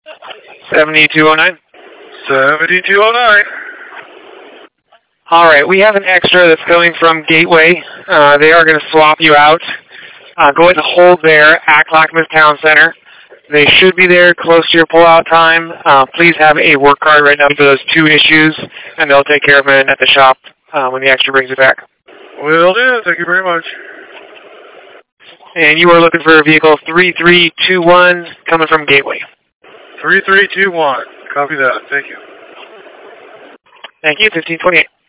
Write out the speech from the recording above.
7209. 7209. All right, we have an extra that's going from Gateway. They are going to swap you out. Go ahead and hold there at Clackamas Town Center. They should be there close to your pullout time. Please have a work card right now for those two issues, and they'll take care of it at the shop when the extra brings it back. Will do. Thank you very much. And you are looking for vehicle 3321 coming from Gateway. 3321. Copy that. Thank you. Thank you. 1528.